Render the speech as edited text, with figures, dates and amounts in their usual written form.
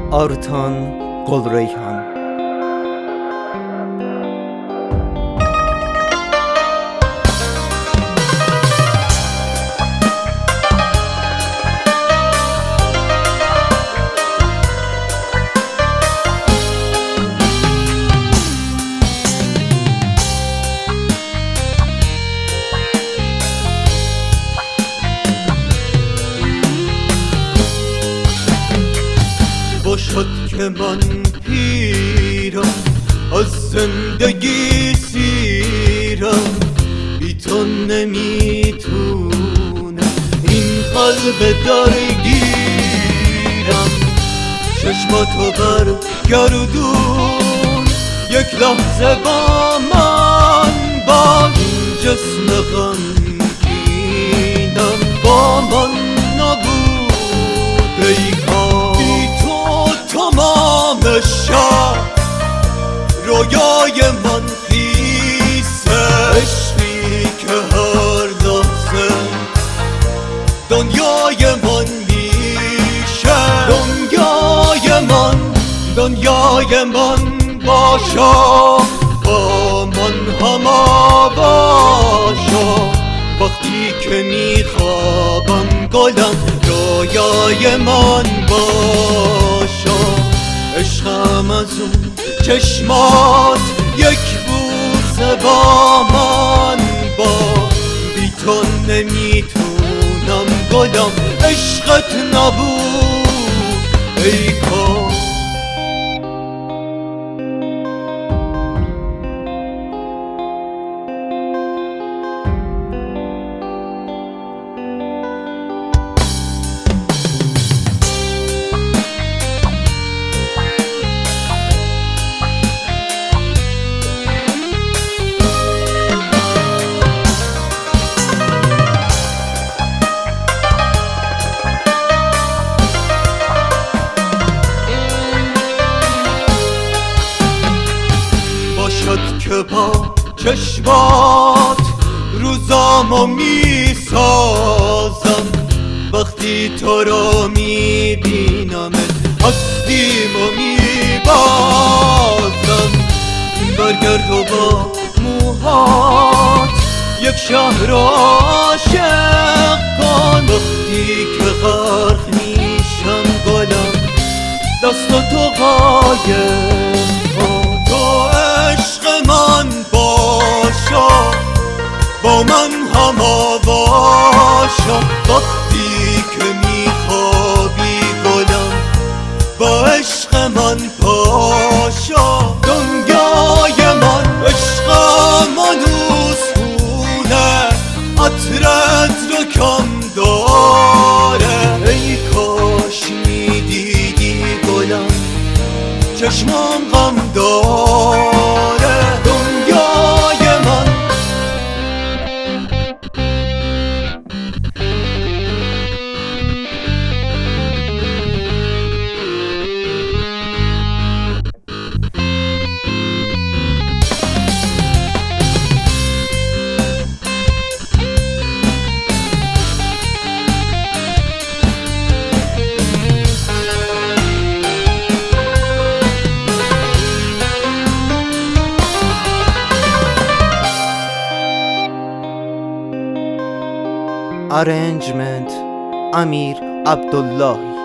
آرتان قلریحان. باشد که من پیرم، از زندگی سیرم، بی تو نمیتونم این قلب درگیرم. چشماتو برگردون، یک لحظه با من باش. این جسم غمگینم با من نبود ای کار. تمام شب رویای من خیسه، عشقی که هر لحظه دنیای من میشه. دنیای من باشا، با من هما باشا. وقتی که میخوابم گلم، رویای من باشا. عشقم از اون چشمات یک بوسه با من با. بی تو نمیتونم گلم، عشقت نبود ای کار. که با چشمات روزامو میسازم، وقتی تو رو میبینمت هستیمو میبازم. برگرد و با موهات یک شهر عاشق کن. وقتی که غرق میشم گلم، دست تو قایم کن. تو عشق من باشا، با من هما باشا. وقتی که میخوابی گلم، با عشق من پاشا. دنیای من عشقم آنوسونه، عطرت رو کم داره. ای کاش میدیدی گلم، چشمم غم داره. دنیای من Arrangement Amir Abdullahi.